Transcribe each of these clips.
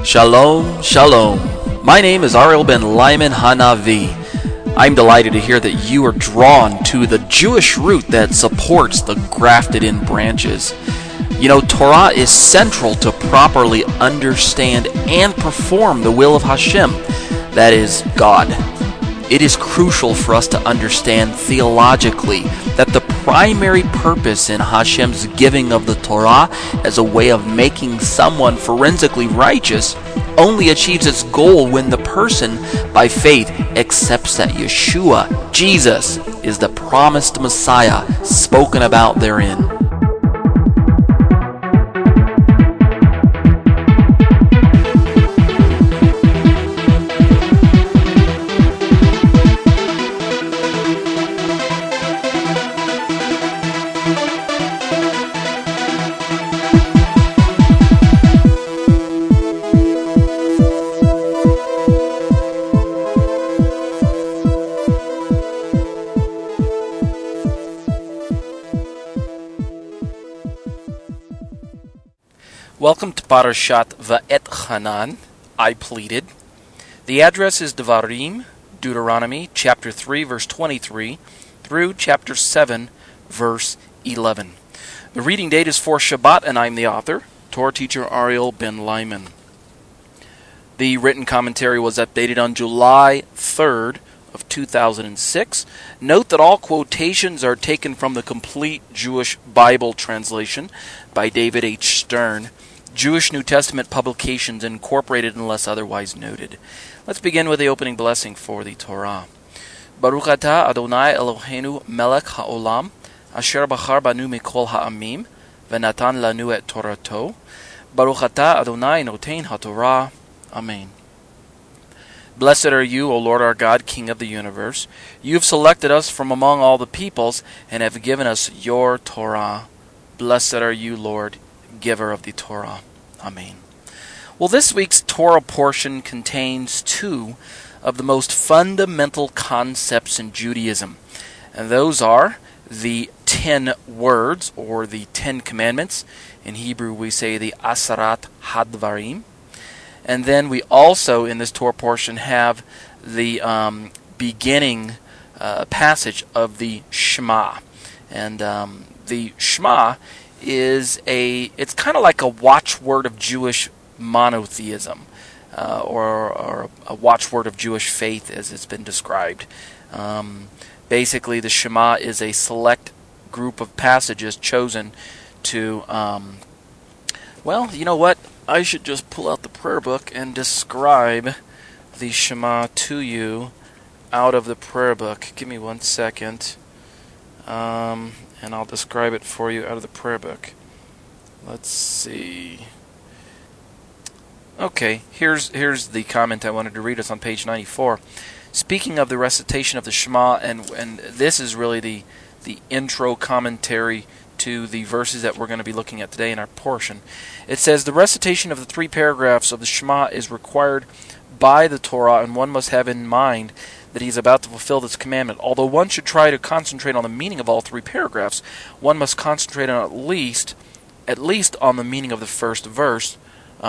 Shalom, shalom. My name is Ariel Ben Lyman Hanavi. I'm delighted to hear that you are drawn to the Jewish root that supports the grafted-in branches. You know, Torah is central to properly understand and perform the will of Hashem, that is, God. It is crucial for us to understand theologically that the primary purpose in Hashem's giving of the Torah as a way of making someone forensically righteous only achieves its goal when the person, by faith, accepts that Yeshua, Jesus, is the promised Messiah spoken about therein. Welcome to Parashat Va'etchanan, I pleaded. The address is Devarim, Deuteronomy, chapter 3, verse 23, through chapter 7, verse 11. The reading date is for Shabbat, and I'm the author, Torah teacher Ariel Ben Lyman. The written commentary was updated on July 3rd of 2006. Note that all quotations are taken from the Complete Jewish Bible Translation by David H. Stern. Jewish New Testament Publications Incorporated unless otherwise noted. Let's begin with the opening blessing for the Torah. Baruch atah Adonai Eloheinu melech haolam, asher bachar banu mikol ha'amim, v'natan lanu et Torato. Baruch atah Adonai notein haTorah. Amen. Blessed are you, O Lord our God, King of the universe. You have selected us from among all the peoples, and have given us your Torah. Blessed are you, Lord, giver of the Torah. Amen. Well, this week's Torah portion contains two of the most fundamental concepts in Judaism, and those are the 10 words, or the 10 commandments. In Hebrew we say the Asarat Hadvarim. And then we also, in this Torah portion, have the beginning passage of the Shema. And the Shema it's kind of like a watchword of Jewish monotheism, or a watchword of Jewish faith as it's been described. Basically, the Shema is a select group of passages chosen to, well, you know what? I should just pull out the prayer book and describe the Shema to you out of the prayer book. Give me 1 second. And I'll describe it for you out of the prayer book. Let's see. Okay, here's the comment I wanted to read. It's on page 94. Speaking of the recitation of the Shema, and this is really the intro commentary to the verses that we're going to be looking at today in our portion. It says, the recitation of the 3 paragraphs of the Shema is required by the Torah, and one must have in mind that he is about to fulfill this commandment. Although one should try to concentrate on the meaning of all 3 paragraphs, one must concentrate on at least on the meaning of the first verse,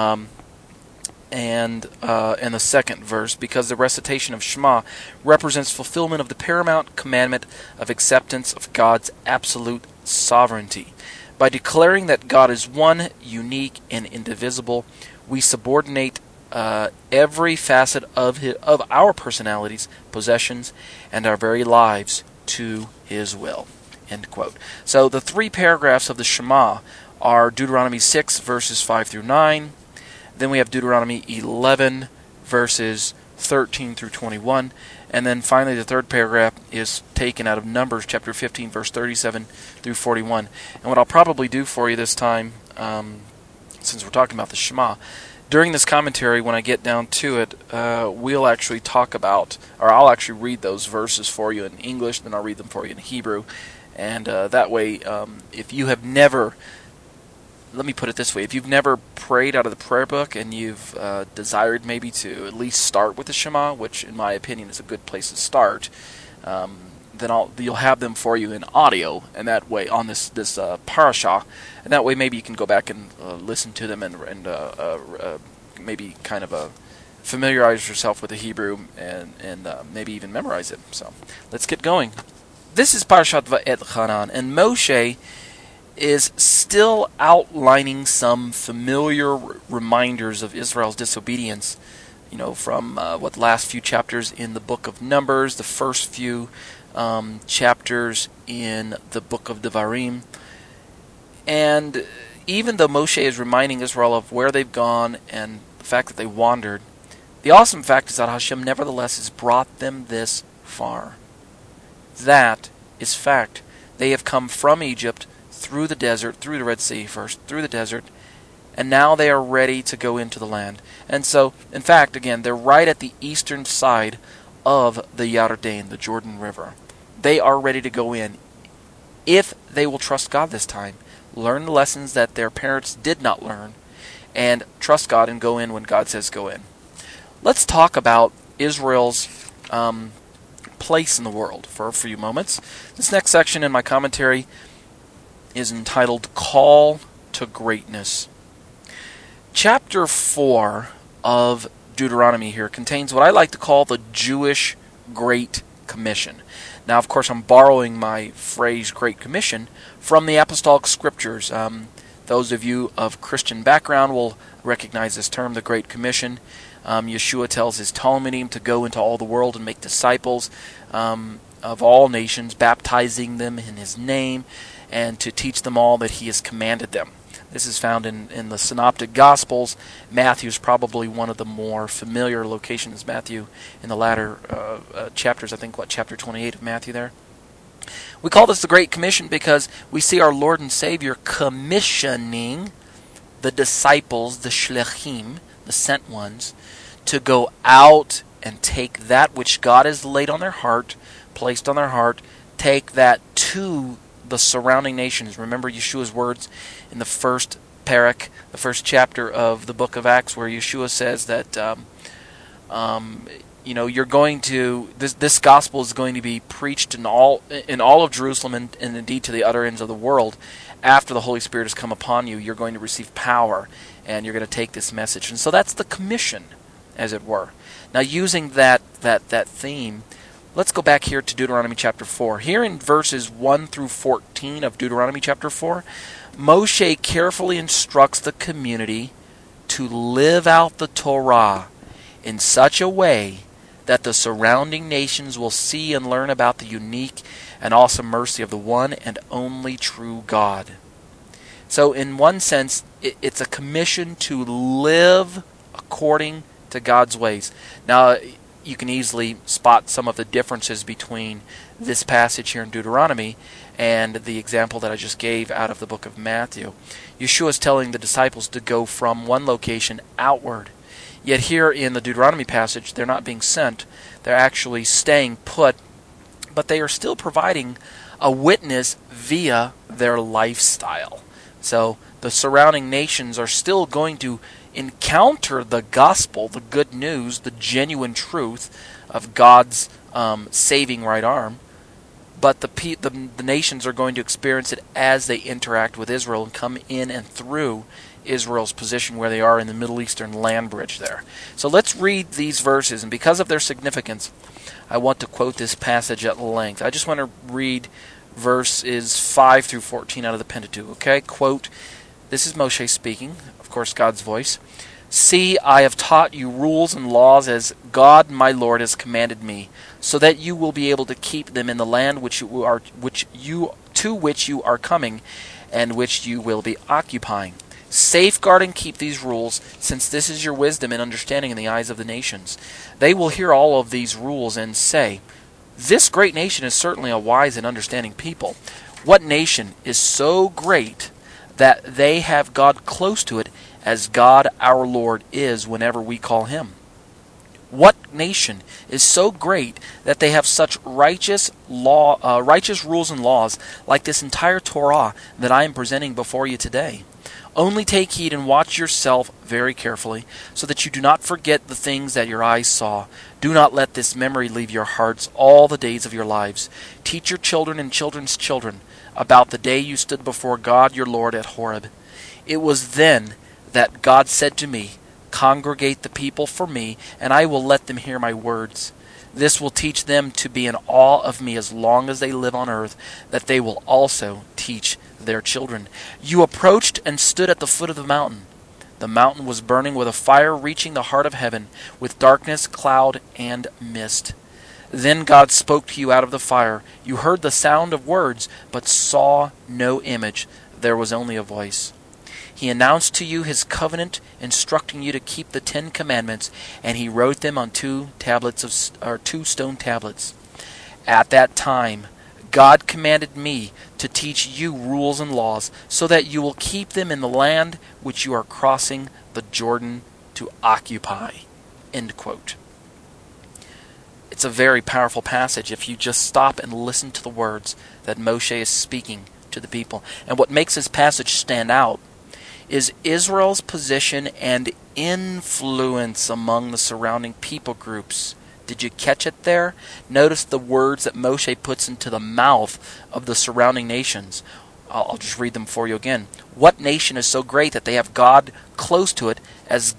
and the second verse, because the recitation of Shema represents fulfillment of the paramount commandment of acceptance of God's absolute sovereignty. By declaring that God is one, unique, and indivisible, we subordinate every facet of our personalities, possessions, and our very lives to His will. End quote. So the 3 paragraphs of the Shema are Deuteronomy 6, verses 5 through 9. Then we have Deuteronomy 11, verses 13 through 21. And then finally the 3rd paragraph is taken out of Numbers chapter 15, verse 37 through 41. And what I'll probably do for you this time, since we're talking about the Shema, during this commentary, when I get down to it, we'll actually talk about, or I'll actually read those verses for you in English, then I'll read them for you in Hebrew. And that way, if you have never, let me put it this way, if you've never prayed out of the prayer book and you've desired maybe to at least start with the Shema, which in my opinion is a good place to start, then you'll have them for you in audio, and that way on this parasha, and that way maybe you can go back and listen to them and maybe kind of familiarize yourself with the Hebrew and maybe even memorize it. So let's get going. This is Parashat Va'et-Chanan, and Moshe is still outlining some familiar reminders of Israel's disobedience, from the last few chapters in the book of Numbers, the first few chapters in the book of Devarim. And even though Moshe is reminding Israel of where they've gone and the fact that they wandered, the awesome fact is that Hashem nevertheless has brought them this far. That is fact. They have come from Egypt, through the desert, through the Red Sea first, through the desert, and now they are ready to go into the land. And so, in fact, again, they're right at the eastern side of the Yarden, the Jordan River. They are ready to go in, if they will trust God this time, learn the lessons that their parents did not learn, and trust God and go in when God says go in. Let's talk about Israel's place in the world for a few moments. This next section in my commentary is entitled Call to Greatness. Chapter 4 of Deuteronomy here contains what I like to call the Jewish Great Commission. Now, of course, I'm borrowing my phrase Great Commission from the Apostolic Scriptures. Those of you of Christian background will recognize this term, the Great Commission. Yeshua tells his Talmudim to go into all the world and make disciples of all nations, baptizing them in his name, and to teach them all that he has commanded them. This is found in the Synoptic Gospels. Matthew is probably one of the more familiar locations. Matthew, in the latter chapters, I think, chapter 28 of Matthew there. We call this the Great Commission because we see our Lord and Savior commissioning the disciples, the Shlechim, the sent ones, to go out and take that which God has laid on their heart, placed on their heart, take that to the surrounding nations. Remember Yeshua's words in the first parak, the first chapter of the book of Acts, where Yeshua says that you're going to this gospel is going to be preached in all of Jerusalem and indeed to the other ends of the world. After the Holy Spirit has come upon you, you're going to receive power, and you're going to take this message. And so that's the commission, as it were. Now, using that theme, let's go back here to Deuteronomy chapter 4. Here in verses 1 through 14 of Deuteronomy chapter 4, Moshe carefully instructs the community to live out the Torah in such a way that the surrounding nations will see and learn about the unique and awesome mercy of the one and only true God. So in one sense, it's a commission to live according to God's ways. Now, you can easily spot some of the differences between this passage here in Deuteronomy and the example that I just gave out of the book of Matthew. Yeshua is telling the disciples to go from one location outward. Yet here in the Deuteronomy passage, they're not being sent. They're actually staying put, but they are still providing a witness via their lifestyle. So the surrounding nations are still going to encounter the gospel, the good news, the genuine truth of God's saving right arm, but the nations are going to experience it as they interact with Israel and come in and through Israel's position where they are in the Middle Eastern land bridge there. So let's read these verses, and because of their significance, I want to quote this passage at length. I just want to read verses 5 through 14 out of the Pentateuch, okay? Quote, this is Moshe speaking, of course God's voice. See, I have taught you rules and laws as God my Lord has commanded me, so that you will be able to keep them in the land to which you are coming, and which you will be occupying. Safeguard and keep these rules, since this is your wisdom and understanding in the eyes of the nations. They will hear all of these rules and say, this great nation is certainly a wise and understanding people. What nation is so great that they have God close to it, as God our Lord is whenever we call him? What nation is so great that they have such righteous rules and laws like this entire Torah that I am presenting before you today? Only take heed and watch yourself very carefully, so that you do not forget the things that your eyes saw. Do not let this memory leave your hearts all the days of your lives. Teach your children and children's children about the day you stood before God your Lord at Horeb. It was then that God said to me, Congregate the people for me, and I will let them hear my words. This will teach them to be in awe of me as long as they live on earth, that they will also teach their children. You approached and stood at the foot of the mountain. The mountain was burning with a fire reaching the heart of heaven, with darkness, cloud, and mist. Then God spoke to you out of the fire. You heard the sound of words, but saw no image. There was only a voice. He announced to you his covenant, instructing you to keep the 10 Commandments, and he wrote them on 2 stone tablets. At that time, God commanded me to teach you rules and laws, so that you will keep them in the land which you are crossing the Jordan to occupy. End quote. It's a very powerful passage if you just stop and listen to the words that Moshe is speaking to the people. And what makes this passage stand out is Israel's position and influence among the surrounding people groups. Did you catch it there? Notice the words that Moshe puts into the mouth of the surrounding nations. I'll just read them for you again. What nation is so great that they have God close to it as...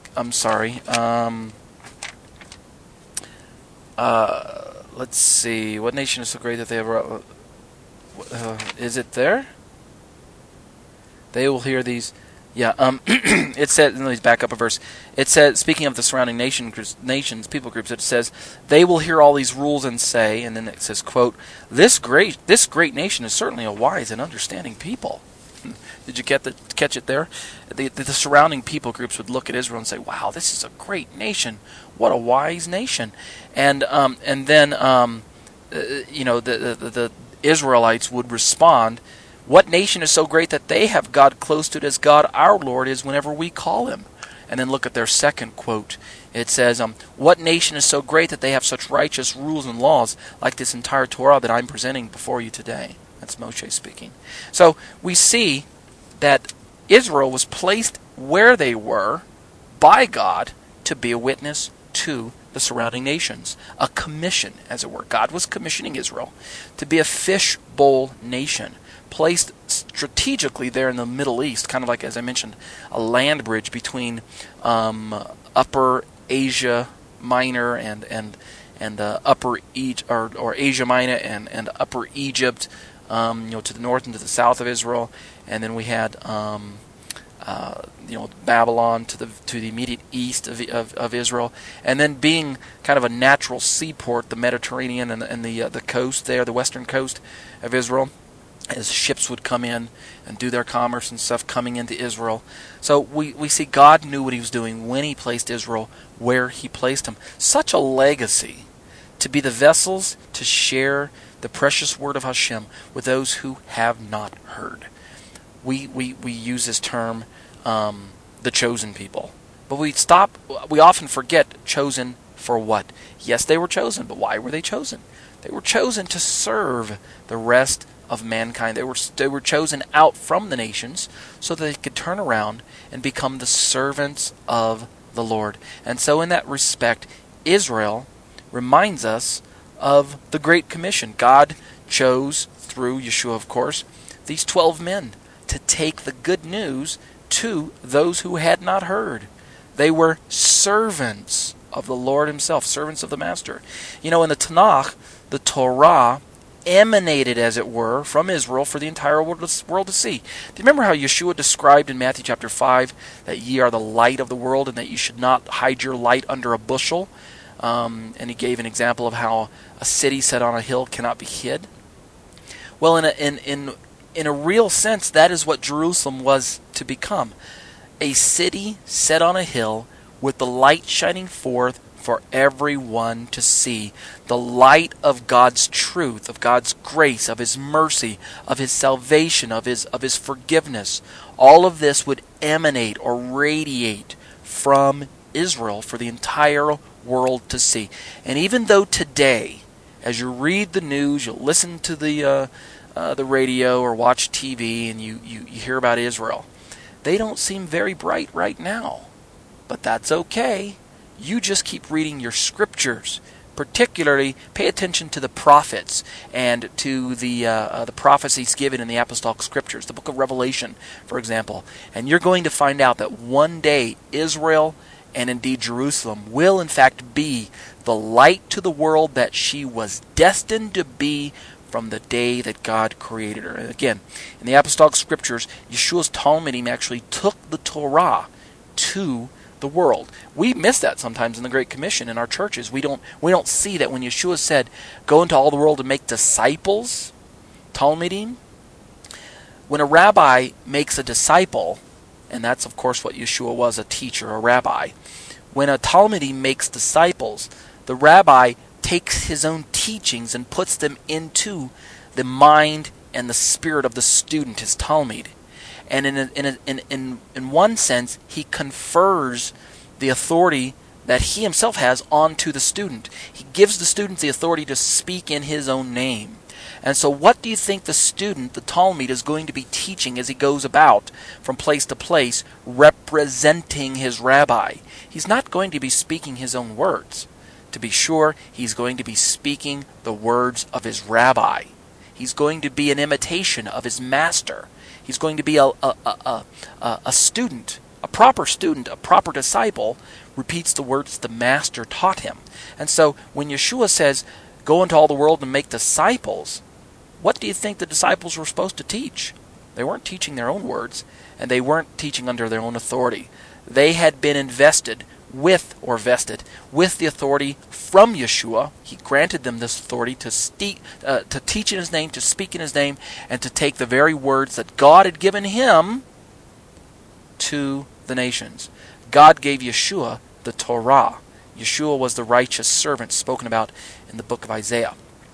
let's see. What nation is so great that they have... is it there? They will hear these... Yeah, it says, let me back up a verse. It says, speaking of the surrounding nations, people groups, it says, they will hear all these rules and say, and then it says, quote, this great nation is certainly a wise and understanding people. Did you catch it there? The surrounding people groups would look at Israel and say, wow, this is a great nation. What a wise nation. And then the Israelites would respond, what nation is so great that they have God close to it as God our Lord is whenever we call him? And then look at their second quote. It says, what nation is so great that they have such righteous rules and laws like this entire Torah that I'm presenting before you today? That's Moshe speaking. So we see that Israel was placed where they were by God to be a witness to the surrounding nations. A commission, as it were. God was commissioning Israel to be a fishbowl nation, placed strategically there in the Middle East, kind of like, as I mentioned, a land bridge between Upper Asia Minor and Upper Egypt, or Asia Minor and Upper Egypt, to the north and to the south of Israel, and then we had Babylon to the immediate east of Israel, and then being kind of a natural seaport, the Mediterranean and the coast there, the western coast of Israel, as ships would come in and do their commerce and stuff coming into Israel. So we see God knew what he was doing when he placed Israel where he placed them. Such a legacy to be the vessels to share the precious word of Hashem with those who have not heard. We use this term, the chosen people. But we often forget chosen for what? Yes, they were chosen, but why were they chosen? They were chosen to serve the rest of mankind. They were chosen out from the nations so that they could turn around and become the servants of the Lord. And so in that respect, Israel reminds us of the Great Commission. God chose, through Yeshua of course, these 12 men to take the good news to those who had not heard. They were servants of the Lord himself, servants of the Master. In the Tanakh, the Torah emanated, as it were, from Israel for the entire world to see. Do you remember how Yeshua described in Matthew chapter 5 that ye are the light of the world and that you should not hide your light under a bushel? And he gave an example of how a city set on a hill cannot be hid. Well, in a real sense, that is what Jerusalem was to become. A city set on a hill with the light shining forth for everyone to see. The light of God's truth, of God's grace, of his mercy, of his salvation, of his forgiveness. All of this would emanate or radiate from Israel for the entire world to see. And even though today, as you read the news, you'll listen to the radio or watch TV and you hear about Israel, they don't seem very bright right now. But that's okay. You just keep reading your scriptures. Particularly, pay attention to the prophets and to the prophecies given in the apostolic scriptures, the book of Revelation, for example. And you're going to find out that one day Israel and indeed Jerusalem will in fact be the light to the world that she was destined to be from the day that God created her. And again, in the Apostolic Scriptures, Yeshua's Talmudim actually took the Torah to the world. We miss that sometimes in the Great Commission in our churches. We don't see that when Yeshua said, "Go into all the world and make disciples," Talmudim. When a rabbi makes a disciple, and that's of course what Yeshua was, a teacher, a rabbi. When a Talmudim makes disciples, the rabbi takes his own teachings and puts them into the mind and the spirit of the student, his Talmud. And in one sense, he confers the authority that he himself has onto the student. He gives the student the authority to speak in his own name. And so what do you think the student, the Talmud, is going to be teaching as he goes about from place to place, representing his rabbi? He's not going to be speaking his own words. To be sure, he's going to be speaking the words of his rabbi. He's going to be an imitation of his master. He's going to be a student, a proper disciple, repeats the words the master taught him. And so when Yeshua says, "Go into all the world and make disciples," what do you think the disciples were supposed to teach? They weren't teaching their own words, and they weren't teaching under their own authority. They had been vested with the authority from Yeshua. He granted them this authority to teach in his name, to speak in his name, and to take the very words that God had given him to the nations. God gave Yeshua the Torah. Yeshua was the righteous servant spoken about in the book of Isaiah.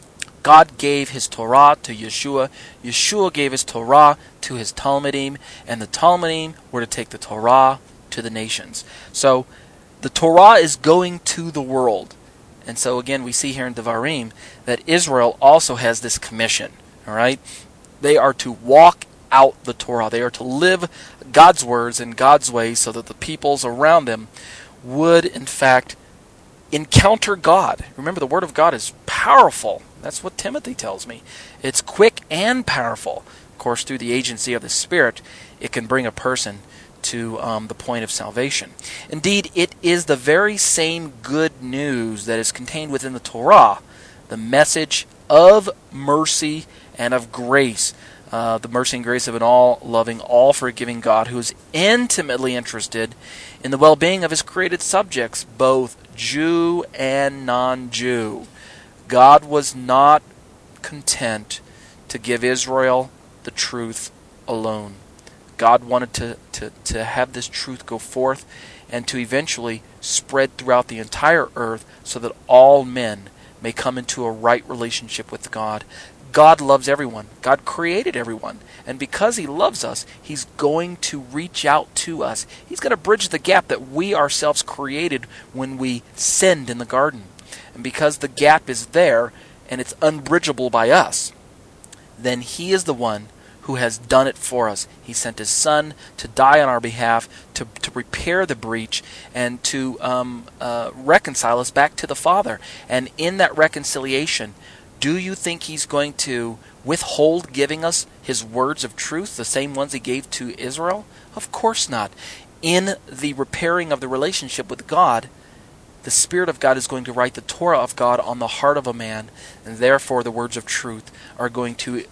God gave his Torah to Yeshua. Yeshua gave his Torah to his Talmudim, and the Talmudim were to take the Torah to the nations. So the Torah is going to the world. And so again, we see here in Devarim that Israel also has this commission. All right? They are to walk out the Torah. They are to live God's words and God's ways so that the peoples around them would, in fact, encounter God. Remember, the Word of God is powerful. That's what Timothy tells me. It's quick and powerful. Of course, through the agency of the Spirit, it can bring a person to the point of salvation. Indeed, it is the very same good news that is contained within the Torah, the message of mercy and of grace. The mercy and grace of an all-loving, all-forgiving God who is intimately interested in the well-being of his created subjects, both Jew and non-Jew. God was not content to give Israel the truth alone. God wanted to have this truth go forth and to eventually spread throughout the entire earth so that all men may come into a right relationship with God. God loves everyone. God created everyone. And because he loves us, he's going to reach out to us. He's going to bridge the gap that we ourselves created when we sinned in the garden. And because the gap is there and it's unbridgeable by us, then he is the one who has done it for us. He sent his Son to die on our behalf, to repair the breach, and to reconcile us back to the Father. And in that reconciliation, do you think he's going to withhold giving us his words of truth, the same ones he gave to Israel? Of course not. In the repairing of the relationship with God, the Spirit of God is going to write the Torah of God on the heart of a man, and therefore the words of truth are going to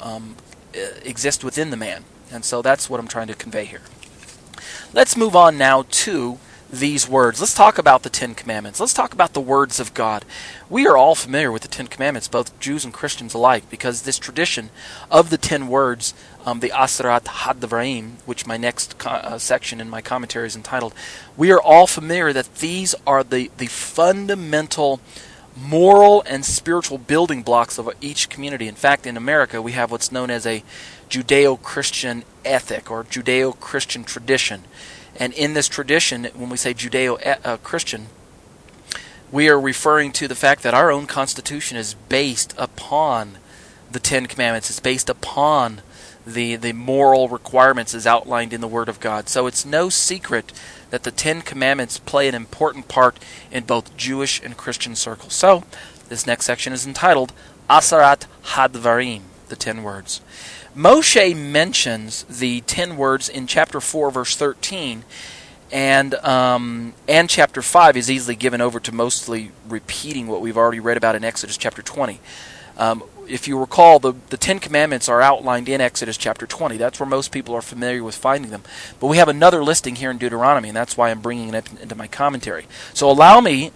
exist within the man. And so that's what I'm trying to convey here. Let's move on now to these words. Let's talk about the Ten Commandments. Let's talk about the words of God. We are all familiar with the Ten Commandments, both Jews and Christians alike, because this tradition of the 10 words, the Asarat HaDevarim, which my next section in my commentary is entitled, we are all familiar that these are the fundamental moral and spiritual building blocks of each community. In fact, in America, we have what's known as a Judeo-Christian ethic or Judeo-Christian tradition. And in this tradition, when we say Judeo-Christian, we are referring to the fact that our own Constitution is based upon the Ten Commandments. It's based upon the moral requirements as outlined in the Word of God. So it's no secret that the Ten Commandments play an important part in both Jewish and Christian circles. So this next section is entitled Asarat HaDevarim, the 10 words. Moshe mentions the 10 words in chapter 4, verse 13, and chapter 5 is easily given over to mostly repeating what we've already read about in Exodus chapter 20. If you recall, the Ten Commandments are outlined in Exodus chapter 20. That's where most people are familiar with finding them. But we have another listing here in Deuteronomy, and that's why I'm bringing it into my commentary. So allow me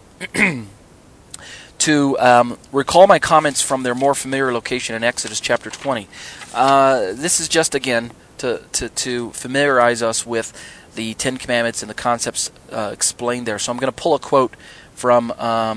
to recall my comments from their more familiar location in Exodus chapter 20. This is just, again, to familiarize us with the Ten Commandments and the concepts explained there. So I'm going to pull a quote from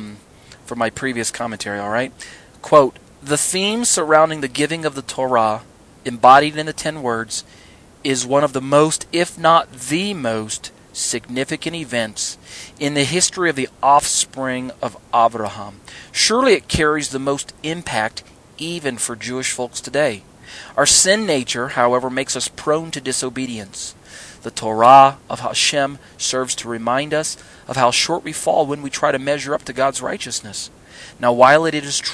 my previous commentary, all right? Quote, "The theme surrounding the giving of the Torah, embodied in the 10 words, is one of the most, if not the most, significant events in the history of the offspring of Abraham. Surely it carries the most impact even for Jewish folks today. Our sin nature, however, makes us prone to disobedience. The Torah of Hashem serves to remind us of how short we fall when we try to measure up to God's righteousness. Now, while it is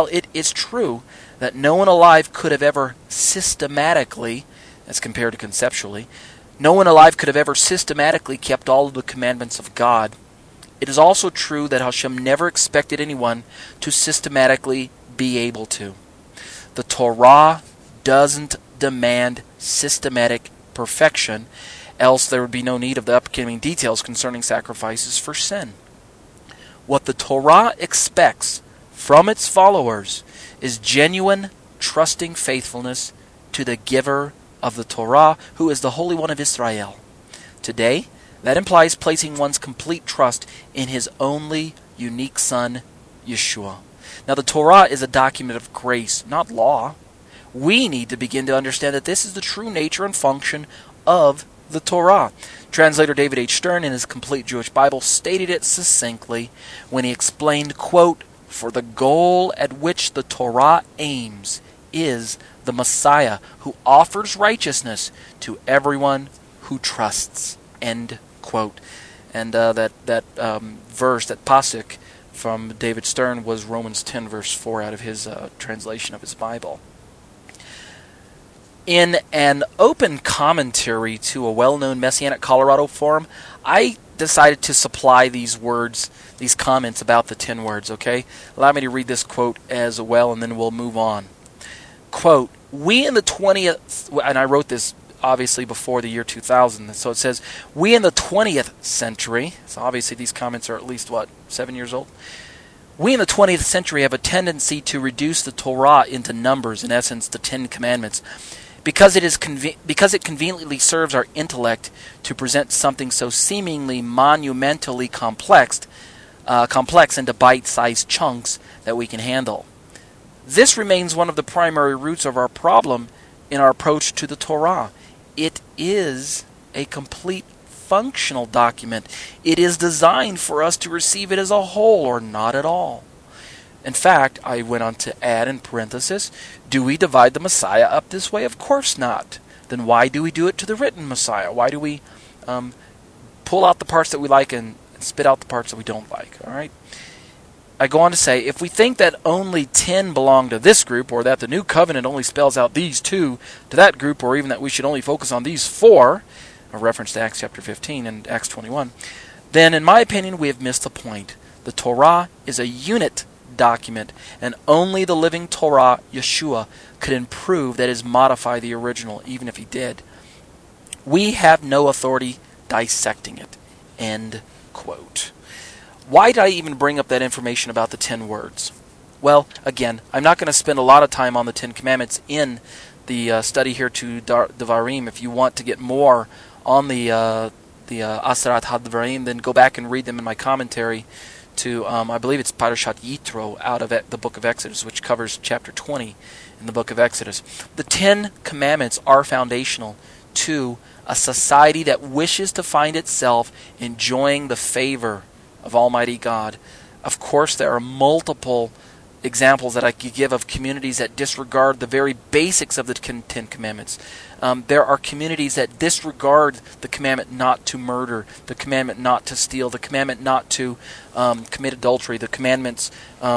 true that no one alive could have ever systematically, as compared to conceptually, no one alive could have ever systematically kept all of the commandments of God, it is also true that Hashem never expected anyone to systematically be able to. The Torah doesn't demand systematic perfection, else there would be no need of the upcoming details concerning sacrifices for sin. What the Torah expects from its followers is genuine, trusting faithfulness to the giver of the Torah, who is the Holy One of Israel. Today, that implies placing one's complete trust in His only unique Son, Yeshua. Now, the Torah is a document of grace, not law. We need to begin to understand that this is the true nature and function of the Torah. Translator David H. Stern, in his Complete Jewish Bible, stated it succinctly when he explained, quote, "For the goal at which the Torah aims is the Messiah who offers righteousness to everyone who trusts," end quote. And that verse, that pasuk from David Stern, was Romans 10, verse 4 out of his translation of his Bible. In an open commentary to a well-known Messianic Colorado forum, I decided to supply these words, these comments about the 10 words, okay? Allow me to read this quote as well, and then we'll move on. Quote, "We in the 20th," and I wrote this obviously before the year 2000, so it says, "We in the 20th century," so obviously these comments are at least, 7 years old? "We in the 20th century have a tendency to reduce the Torah into numbers, in essence, the 10 Commandments, because it conveniently serves our intellect to present something so seemingly monumentally complex into bite-sized chunks that we can handle. This remains one of the primary roots of our problem in our approach to the Torah. It is a complete functional document. It is designed for us to receive it as a whole or not at all. In fact," I went on to add in parenthesis, "do we divide the Messiah up this way? Of course not. Then why do we do it to the written Messiah? Why do we pull out the parts that we like and spit out the parts that we don't like?" All right. I go on to say, if we think that only 10 belong to this group, or that the New Covenant only spells out these 2 to that group, or even that we should only focus on these 4, a reference to Acts chapter 15 and Acts 21, then in my opinion we have missed the point. The Torah is a unit document, and only the living Torah, Yeshua, could improve, that is, modify the original, even if he did. We have no authority dissecting it. End quote. Why did I even bring up that information about the 10 words? Well, again, I'm not going to spend a lot of time on the 10 Commandments in the study here to Devarim. If you want to get more on the Aserat HaDvarim, then go back and read them in my commentary to, I believe it's Parashat Yitro out of the book of Exodus, which covers chapter 20 in the book of Exodus. The 10 Commandments are foundational to a society that wishes to find itself enjoying the favor of Almighty God. Of course, there are multiple examples that I could give of communities that disregard the very basics of the 10 Commandments. There are communities that disregard the commandment not to murder, the commandment not to steal, the commandment not to commit adultery, the commandments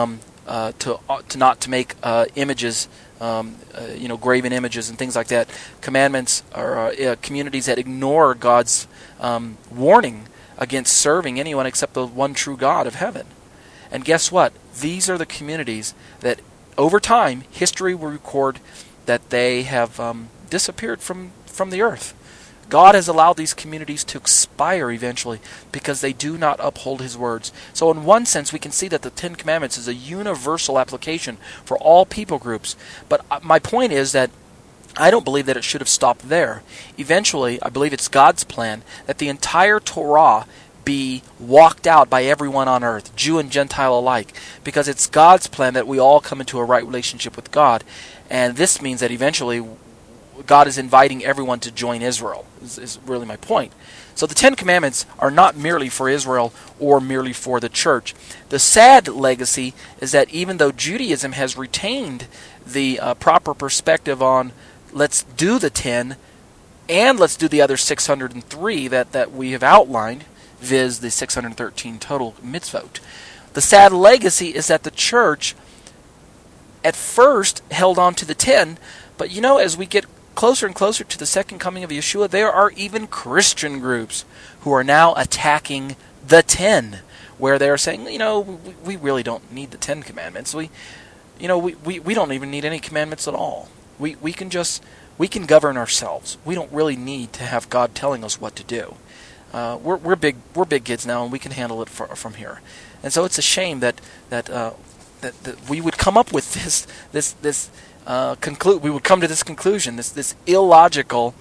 not to make images, graven images and things like that. Commandments are communities that ignore God's warning against serving anyone except the one true God of heaven. And guess what? These are the communities that, over time, history will record that they have disappeared from the earth. God has allowed these communities to expire eventually because they do not uphold His words. So in one sense, we can see that the Ten Commandments is a universal application for all people groups. But my point is that I don't believe that it should have stopped there. Eventually, I believe it's God's plan that the entire Torah be walked out by everyone on earth, Jew and Gentile alike, because it's God's plan that we all come into a right relationship with God. And this means that eventually God is inviting everyone to join Israel, is really my point. So the Ten Commandments are not merely for Israel or merely for the church. The sad legacy is that even though Judaism has retained the proper perspective on let's do the 10 and let's do the other 603 that we have outlined, viz. The 613 total mitzvot. The sad legacy is that the church at first held on to the 10, but as we get closer and closer to the second coming of Yeshua, there are even Christian groups who are now attacking the 10, where they are saying, we really don't need the 10 commandments. We don't even need any commandments at all. We can govern ourselves. We don't really need to have God telling us what to do. We're big kids now, and we can handle it from here. And so it's a shame that we would come up with this. We would come to this conclusion, this illogical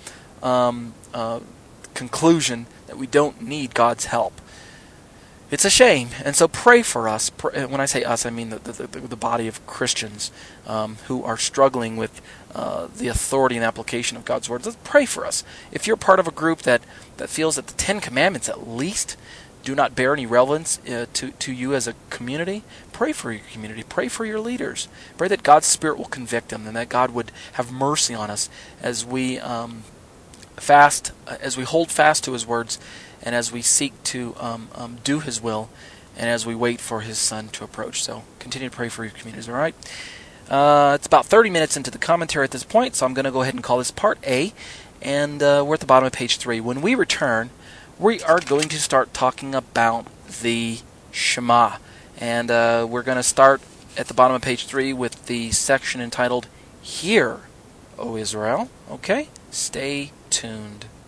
conclusion that we don't need God's help. It's a shame, and so pray for us. When I say us, I mean the body of Christians who are struggling with the authority and application of God's words. Let's pray for us. If you're part of a group that feels that the Ten Commandments at least do not bear any relevance to you as a community, pray for your community. Pray for your leaders. Pray that God's Spirit will convict them and that God would have mercy on us as we as we hold fast to His words and as we seek to do His will and as we wait for His Son to approach. So continue to pray for your communities, all right? It's about 30 minutes into the commentary at this point, so I'm going to go ahead and call this Part A, and we're at the bottom of page 3. When we return, we are going to start talking about the Shema. And we're going to start at the bottom of page 3 with the section entitled, Hear, O Israel. Okay? Stay tuned.